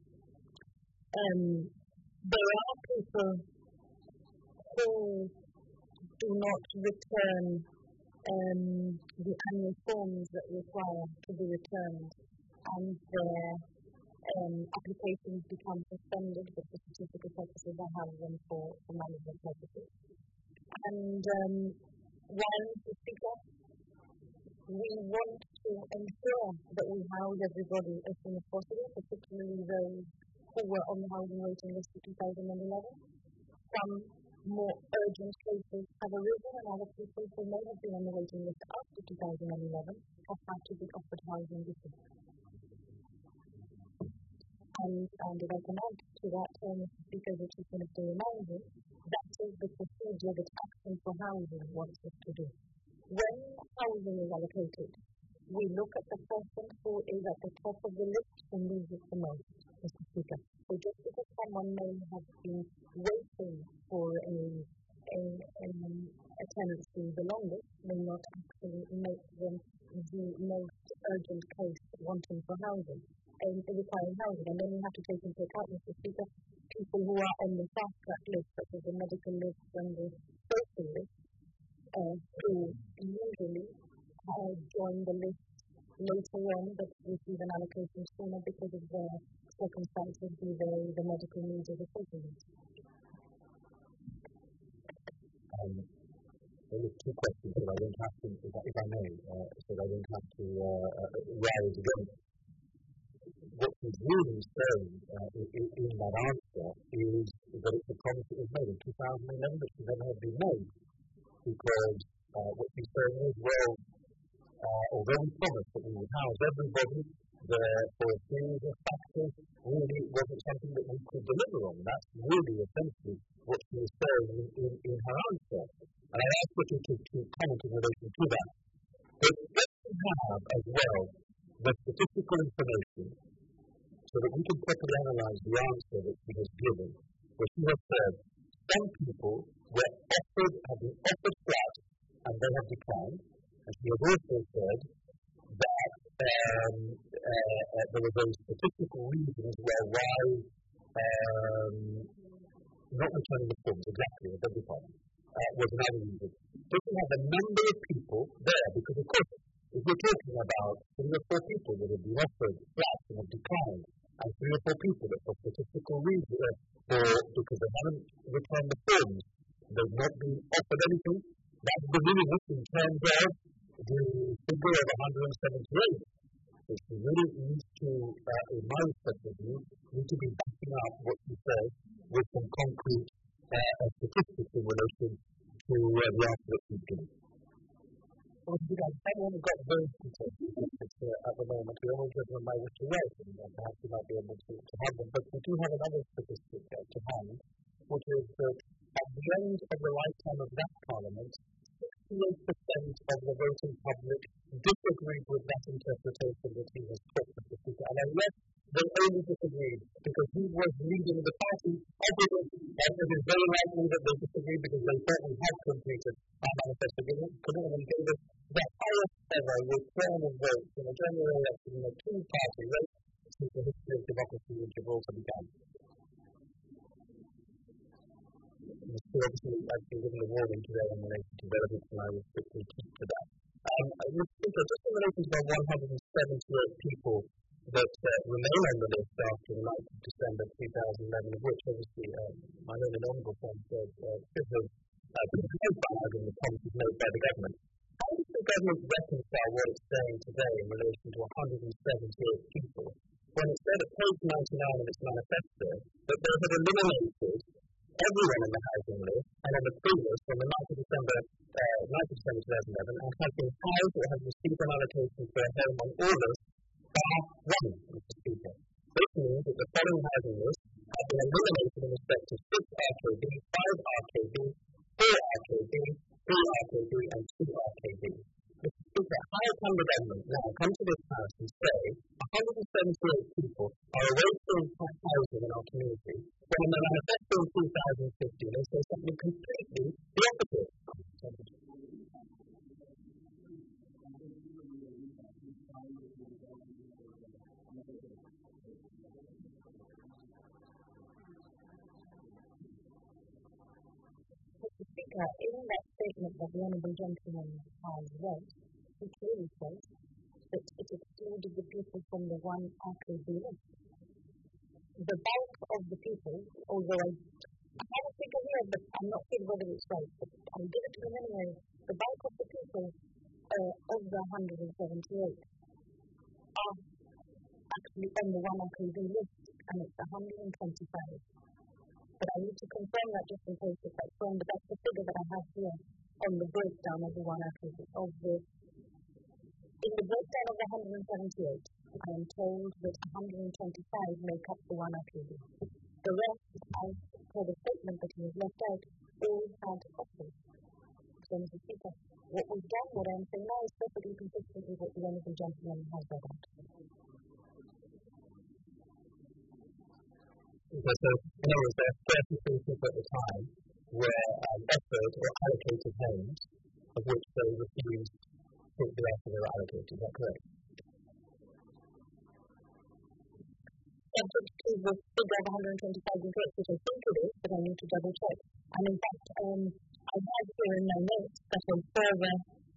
There are people who do not return the annual forms that require to be returned, and their applications become suspended but for certificate purposes. I have them for management purposes. And while, Mr. Speaker, we want to ensure that we house everybody as soon as possible, particularly those who were on the housing waiting list for 2011. Some more urgent cases have arisen, and other people who may have been on the waiting list after 2011 have had to be offered housing before. And if I can add to that, Mr. Speaker, the Chief Minister reminded, that is the procedure that Action for Housing wants us to do. When housing is allocated, we look at the person who is at the top of the list and needs it the most, Mr. Speaker. So just because someone may have been waiting for a tenancy the longest may not actually make them the most urgent case wanting for housing and requiring housing. And then we have to take into account, Mr. Speaker, people who are on the fast track list, such as the medical list and the social list, who usually join the list later on but receive an allocation sooner because of their circumstances, be they the medical needs or the social needs. There are two questions that I don't have to, if I may, so that I don't have to rise again. What she's really saying in that answer is that it's a promise that was made in 2011 that should never have been made. Because what she's saying is, well, although we promised that we would house everybody, for a series of factors, really it wasn't something that we could deliver on. That's really essentially what she was saying in her answer. And I asked her to comment in relation to that. But let's have as well the statistical information so that we can properly analyse the answer that she has given, where she has said some people have been offered flats and they have declined. And she has also said that there was a statistical reason as well why not returning the forms exactly, I beg your pardon, was another reason. So we have a number of people there, because of course, if we're talking about 3 or 4 people that have been offered flats and have declined, and 3 or 4 people that for statistical reasons, or because they haven't returned the forms, they've not been offered anything, that's the minimum in terms of the figure of 178. Which really needs to, in my perspective, need to be backing up what she says with some concrete statistics in relation to the answer that she's given. Well, I haven't got those statistics at the moment. We only give them by which way, and perhaps we might be able to have them. But we do have another statistic to hand, which is that at the end of the lifetime of that Parliament, 68% of the voting public disagreed with that interpretation that he has put to the Speaker. And unless they only disagreed because he was leading the party, it is very likely that they disagreed because they thought we had completed our manifesto commitment and gave us the highest ever return of votes in a general election in a two-party race since the history of democracy in Gibraltar began. Obviously, I've been given a warning today in relation to relevance, and I will quickly keep to that. Just in relation to the 178 people that remain on the list after the 9th of December 2011, of which obviously my own and honourable friend should have been profiled in the policies made by the government. How does the government reconcile what it's saying today in relation to 178 people when it said at page 99 of its manifesto that they had eliminated everyone in the housing list and on the previous from the 9th of December 2011 and have been housed or have received an allocation for a home on all lists bar one, Mr. Speaker. This means that the following housing lists have been eliminated in respect to 6 RKB, 5 RKB, 4 RKB, 3 RKB and 2 RKB. Mr. Speaker, how can the government now come to this House and say 178 people are away from housing in our community when in the manifesto in 2015 they say something completely the opposite? In that statement that the Honourable Gentleman has read, it clearly says that it excluded the people from the 1 RKB list. The bulk of the people, although I have a figure here, but I'm not sure whether it's right, but I'll give it to them anyway. The bulk of the people of the 178 are actually on the 1 RKB list, and it's 125. But I need to confirm that just in case if that's wrong, but that's the figure that I have here on the breakdown of the 1 RKB. In the breakdown of the 178, I am told that 125 make up the 1 RKB. The rest, as per the statement that he has left out, all had offers. So, Mr. Speaker, what we've done, what I'm saying now, is perfectly consistent with what the Honourable Gentleman has read out. Because in other words, there are 33 people at the time were offered or allocated homes, of which they refused to be after they were allocated. Is that correct? Subject to the figure of 125 incorrect, which I think it is, but I need to double check. And in fact, I have here in my notes that on However,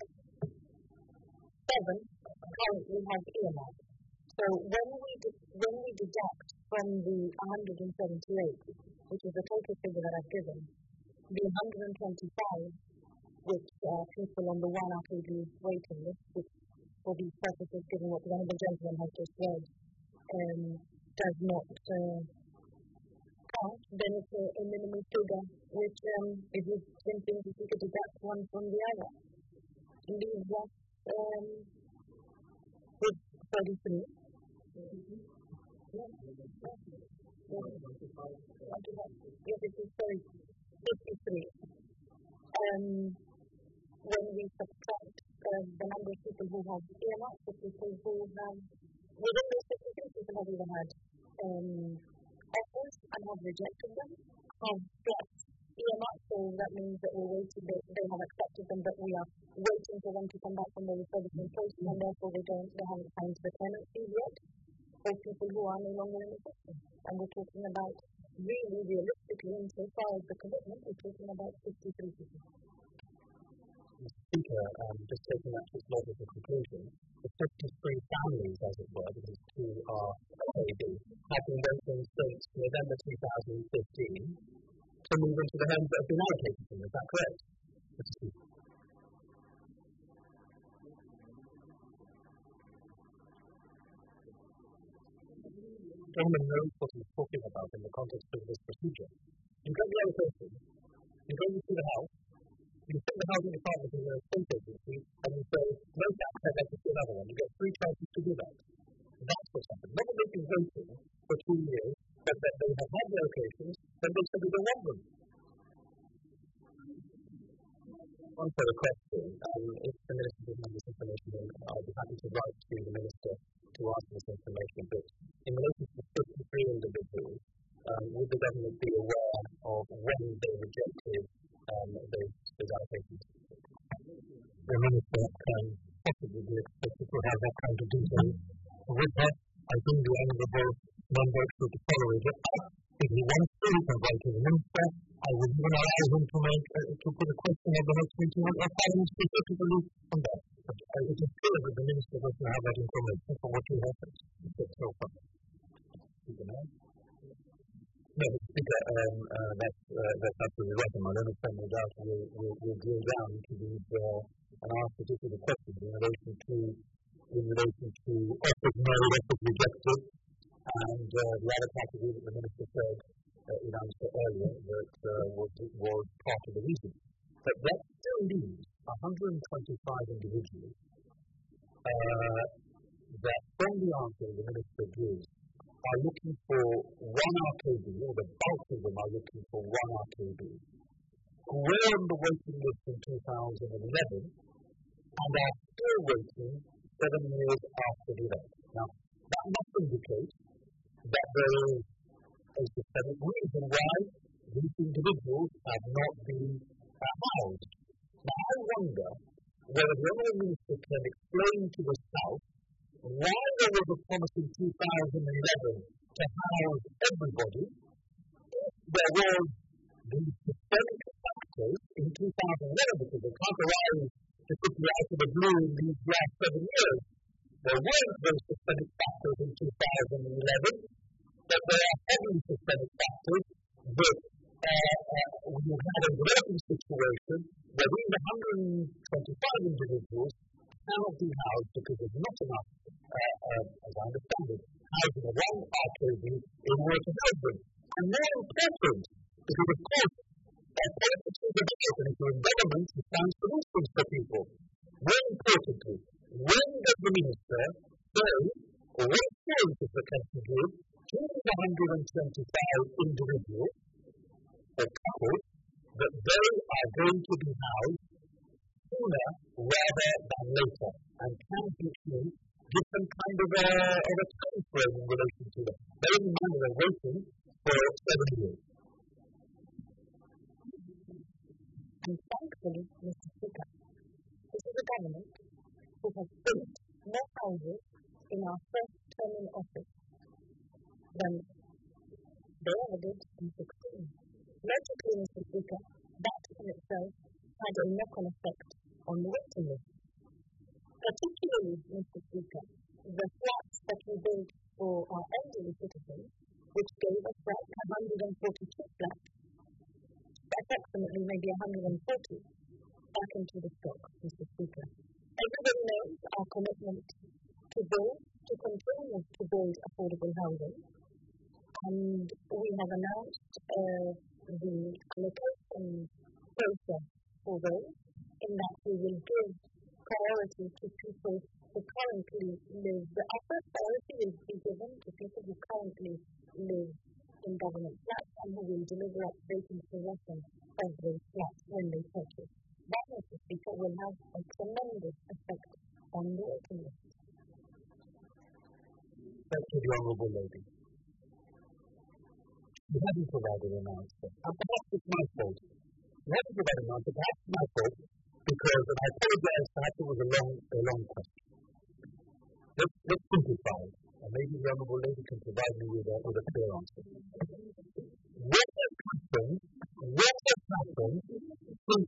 7 currently have earmarks. So when we deduct from the 178, which is the total figure that I've given, the 125, which are people on the 1 RKB waiting list, which for these purposes, given what the Honourable Gentleman has just read, does not count, then it's a minimum figure, which if you think if you could deduct one from the other, leaves us with 33. Yes, it is 53. When we subtract the number of people who have earmarks, the people who have, within those 53 people have either had offers and have rejected them, have got earmarks, so that means that we're waiting, they have accepted them, but we are waiting for them to come back from the refurbishment process, and therefore they haven't signed the tenancy yet, or people who are no longer in the system. And we're talking about, really realistically, insofar as the commitment, we're talking about 53 people. Mr. Speaker, just taking that to its logical conclusion, the 53 families, as it were, because 2 are RKB, have been waiting since November 2015 to move into the homes that have been allocated to them. Is that correct, Mr. Speaker? The gentleman knows what he's talking about in the context of this procedure. You get the allocation, you go to the house, you sit in the housing department in the state agency, and you say, no tax, I'd like to see another one. You get 3 chances to do that. That's what's happened. Not that they've been waiting for 2 years, but that they have had the allocations, then they said they don't want them. One further question. If the Minister doesn't have this information, then I'll be happy to write to the Minister to ask for this information. But in relation to the 53 individuals, would the government be aware of when they rejected those allocations? The Minister can possibly be expected to have that kind of detail with her. I think the Honourable Member should follow it up. If he wants to, he can write to the Minister. I would even allow him to put a question at the next meeting or find specifically on that. But it is clear that the Minister doesn't have that information for what he has said so far. No, Speaker, that's absolutely right, and I don't have no doubt we'll drill down into these and ask particular questions in relation to offers made, offers rejected, and the other category that the Minister said in answer earlier that was part of the reason. But that still leaves 125 individuals that from the answer the Minister gives are looking for 1 RKB, or the bulk of them are looking for 1 RKB, who were on the waiting list in 2011 and are still waiting 7 years after the event. Now, that must indicate that there is a systemic reason why these individuals have not been housed. Now, I wonder whether the Honourable Minister can explain to the South why there was a promise in 2011 to house everybody if there was the systemic factors in 2011, because they can't arise particularly out of the blue in these last 7 years. There weren't those systemic factors in 2011, but there are heavy systemic factors that we had a developing situation where these 125 individuals cannot be housed because there's not enough, as I understand it, housing of 1 RKB in order to house them. And more important, because of course, politics is about, and if you're in government, you find solutions for people. More importantly, when does the Minister say, or what assurance does the country give to the 125 individuals, or couples, that they are going to be housed sooner rather than later, and can he give some kind of a time frame in relation to that? They in mind are waiting for 7 years. And thankfully, Mr. Speaker, this is a government who has built more houses in our first term in office than they ever did in 16. Logically, Mr. Speaker, that in itself had a knock-on effect on the waiting list. Particularly, Mr. Speaker, the flats that we built for our elderly citizens, which gave us back 142 flats, approximately maybe 140, back into the stock, Mr. Speaker. Everybody knows our commitment to continue to build affordable housing, and we have announced the allocation process for those, in that we will give priority to people who currently live. Our first priority will be given to people who currently live in government flats and who will deliver up vacant possession of those flats when they purchase. That, Mr. Speaker, will have a tremendous effect on the waiting list. Thank you, the Honourable Lady. You haven't provided an answer. And perhaps it's my fault. You haven't provided an answer, perhaps it's my fault, because, and I apologize, perhaps it was a long question. Let's simplify it, and maybe the Honourable Lady can provide me with a clear answer. What has happened since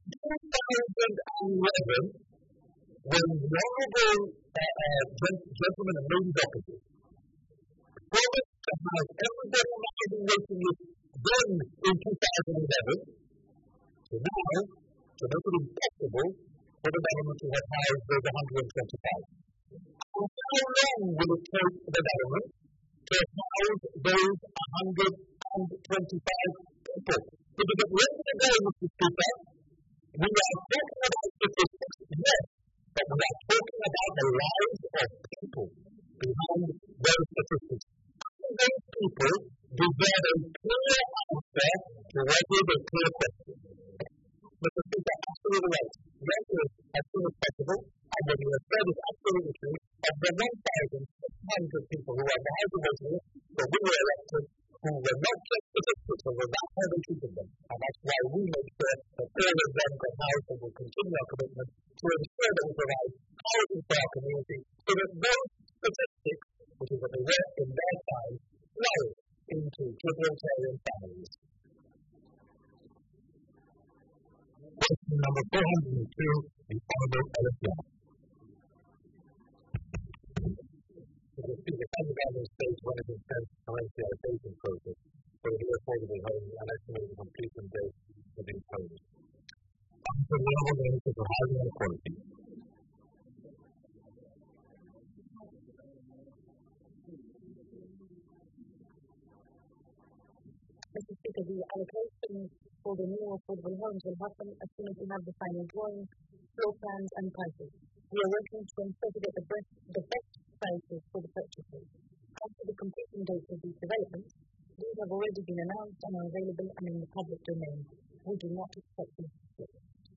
2011 when the Honourable gentlemen and ladies opposite promised to have everybody on the housing waiting list then in 2011, so now, to make it impossible for the government to have housed those 125. And how long will it take the government to house those 125 people? Because at the end of the day, Mr. Speaker, we are talking about statistics, yes, but we are talking about the lives of people behind those statistics. And those people deserve a clear answer to what is a clear question. Mr. Speaker, absolutely right. The answer is as soon as possible, and what you have said is absolutely true. Of the 1,600 people who are on the housing waiting list that we were elected, who were not just statistics, but were not how they treated them. And that's why we make sure that all of them got housed and will continue our commitment to ensure that we provide housing for our community so that those statistics, which is what they were in their time, flow into Gibraltarian families. Question number 402, the Honourable Ellis Young. The Speaker, as the government states when it intends to commence the allocation process for the affordable homes and estimated completion date for these homes. After the Honourable Minister for Housing and Equality. Mr. Speaker, the allocation for the new affordable homes will happen as soon as we have the final drawings, floor plans and prices. We are working to ensure to get the best prices for the purchasers. After the completion date of these developments, these have already been announced and are available and in the public domain. We do not expect them to slip.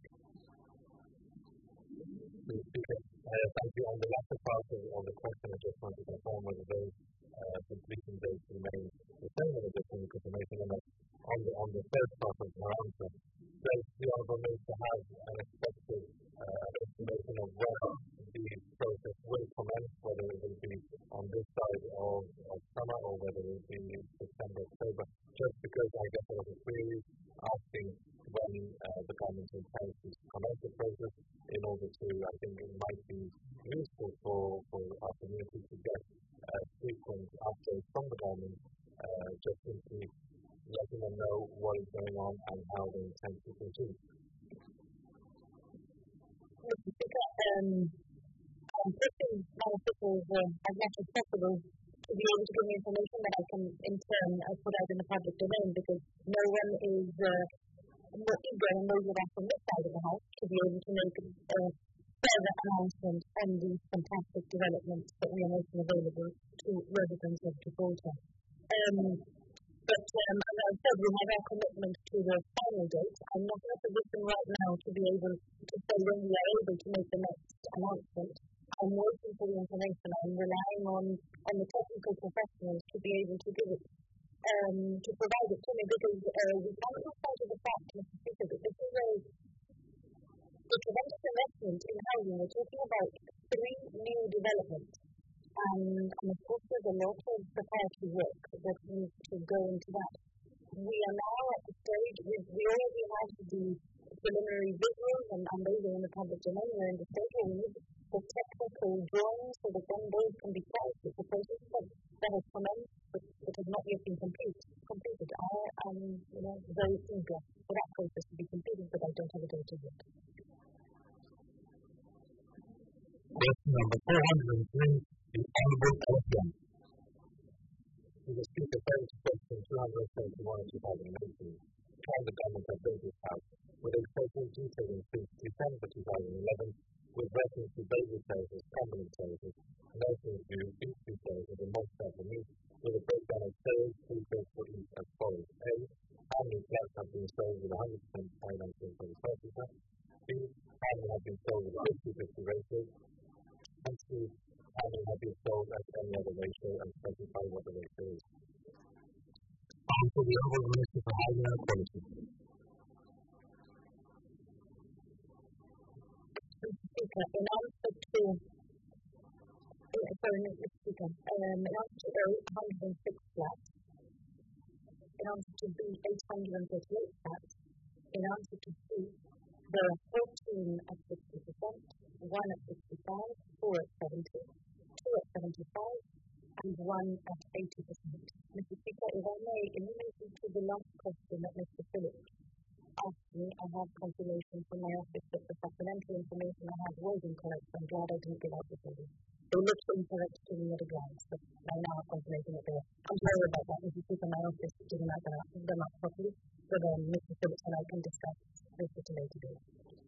Mr. Speaker, thank you. On the latter part of the question, I just want to confirm whether those completion dates remain the same or different information. And on the first part of my answer, does the Honourable Minister have an expected estimation of when the process will commence, whether it will be on this side of summer or whether it will be September, October? Just because I guess there was a query asking when the government intends to commence the process in order to, I think it might be useful for our community to get frequent updates from the government, just simply letting them know what is going on and how they intend to proceed. Mr. Speaker, I'm pushing my officials as much as possible to be able to give me information that I can in turn put out in the public domain, because no one is more eager and those of us from this side of the house to be able to make further announcements on these fantastic developments that we are making available to residents of Gibraltar. But as I said, we have our commitment to the final date. I'm not in a position right now to be able to say when we are able to make the next announcement. I'm waiting for the information. I'm relying on the technical professionals to be able to give it, to provide it to me, because we can't lose sight of the fact, Mr. Speaker, that this is a tremendous investment in housing. We're talking about 3 new developments. And of course, there's a lot of preparatory work that needs to go into that. We are now at the stage, we already have the preliminary visuals, and those are in the public domain, they're in the state, we need the technical drawings so that then those can be priced. It's a process that has commenced but has not yet been completed. I am very eager for that process to be completed, but I don't have a date yet. Question number 403, the Honourable Elton. The Speaker posed question 271 in 2018. Can the government have built this house with a total detailing since December 2011 with reference to basic services, permanent services, nursing views, B2 services, and multi-type needs, with a breakdown of sales, details for each as follows. A. How many flats have been sold with 100% financing for the purchaser? B. How many have been sold with a 50-50 ratio? And C. How many have been sold at any other ratio, and specify what the ratio is? Answer the Honourable Minister for Housing and Equality. Speaker, in answer to A, 106 flats, in answer to B, 838 flats, in answer to C, there are 14 at 60%, 1 at 65%, 4 at 70%, 2 at 75%, and 1 at 80%. Mr. Speaker, if I may, in relation to the last question that Mr. Phillips asked me, I have confirmation from my office that the supplementary information I had was incorrect. I'm glad I didn't give out the figures. They looked incorrect to me at a glance, but I now have confirmation that they were. I'm sorry about that, Mr. Speaker. My office didn't have them up properly, but Mr. Phillips and I can discuss this at a later date.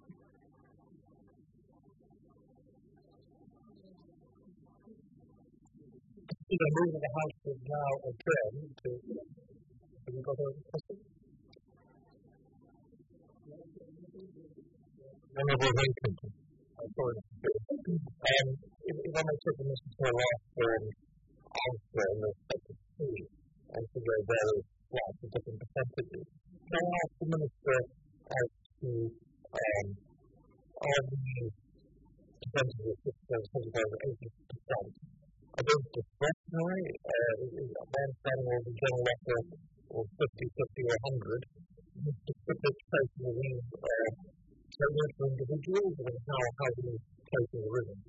The move of the House is now adjourned to... Have you got a question? Honourable Lincoln. I'm sorry. If I may take Mr. Taylor's answer in respect to C, and to where there is flats at different percentages, can I ask the Minister as to are the percentages 75 to 80%? Are those discretionary? My understanding was the general offer was 50, 50 or 100. The specific places of these tailored for individuals, and how these places are written?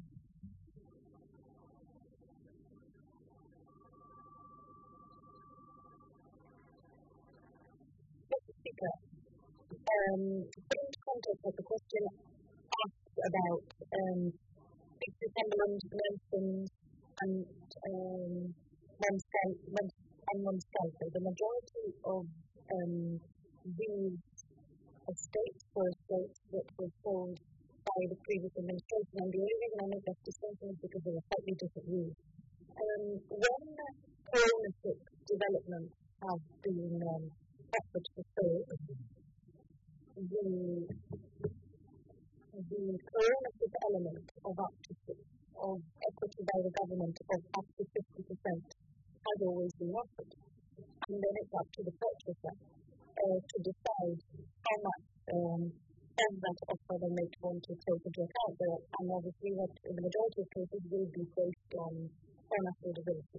Mr. Speaker, put into context that the question asks about Cumberland, Nelson, and Monsanto. The majority of these estates were estates that were sold by the previous administration, and the only reason I make that distinction is because there are slightly different rules. When co-ownership developments have been offered for sale, the co-ownership element of equity by the government of up to 50% has always been offered. And then it's up to the purchaser to decide how much of that offer they may want to take into account. And obviously, what in the majority of cases will be based on affordability.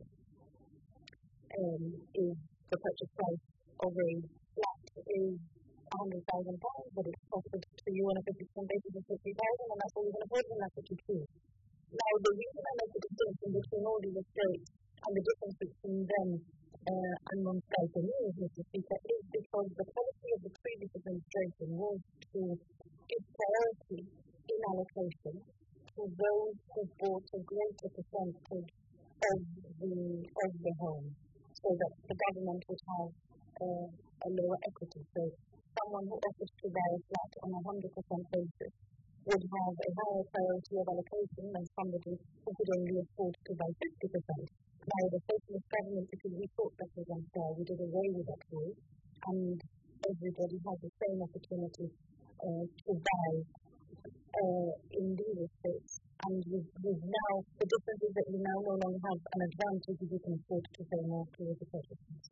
If the purchase price of a flat is £100,000, but it's offered to you on a 50% basis of 50,000, and that's all you can afford, and that's what you choose. Now, the reason I make the distinction between all these estates and the difference between them and Monsanto, Mr. Speaker, is because the policy of the previous administration was to give priority in allocation to those who bought a greater percentage of the home, so that the government would have a lower equity. So someone who offers to buy a flat on a 100% basis would have a higher priority of allocation than somebody who could only afford to buy 50%. Now, the socialist government, because we thought that was unfair, we did away with that rule, and everybody has the same opportunity to buy in these estates. And with now, the difference is that you now no longer have an advantage if you can afford to pay more towards the purchase price.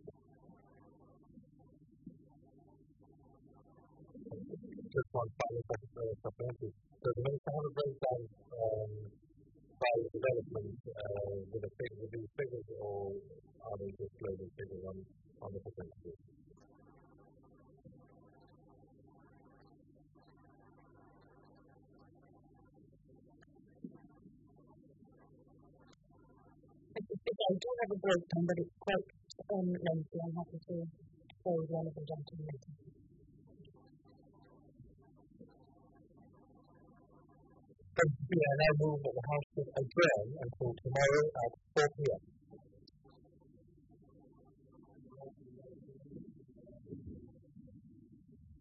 Just one final question for supplementary. So the Minister has a breakdown by development with these figures, or are they just global figures on the percentages? I do have a breakdown, but it's quite lengthy. I'm happy to forward one of them down to you later. I now move that the House should adjourn until tomorrow at 4 p.m.